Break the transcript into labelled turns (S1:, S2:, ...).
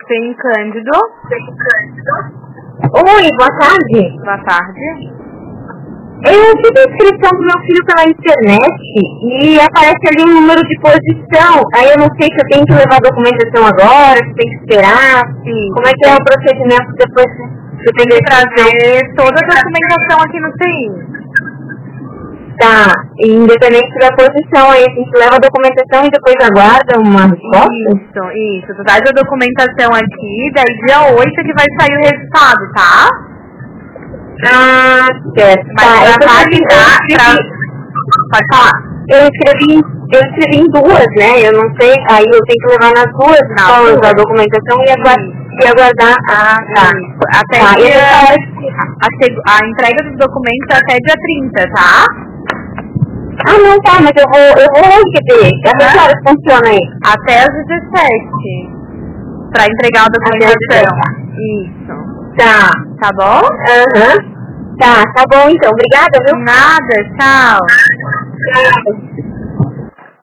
S1: Sim, Cândido.
S2: Oi, boa tarde.
S1: Boa tarde.
S2: Eu fiz a inscrição do meu filho pela internet e aparece ali um número de posição. Aí eu não sei se eu tenho que levar a documentação agora, se tem que esperar, como é que é o procedimento depois que eu tenho que
S1: trazer toda a documentação aqui no CI.
S2: Tá, independente da posição aí, a gente leva a documentação e depois aguarda uma resposta?
S1: Isso. Tu traz a documentação aqui, daí dia 8 que vai sair o resultado, tá?
S2: Ah, certo.
S1: Mas pra validar, pode falar.
S2: Eu escrevi em duas, né? Eu não sei, aí eu tenho que levar nas duas escolas a documentação e aguardar. Ah, tá.
S1: Até a entrega dos documentos é até dia 30, tá?
S2: Ah, não, tá, mas eu vou receber. Até que horas funciona aí?
S1: Até às 17. Pra entregar a documentação. Isso.
S2: Tá.
S1: Tá bom?
S2: Tá bom então. Obrigada, viu?
S1: Nada, tchau.
S2: Tchau.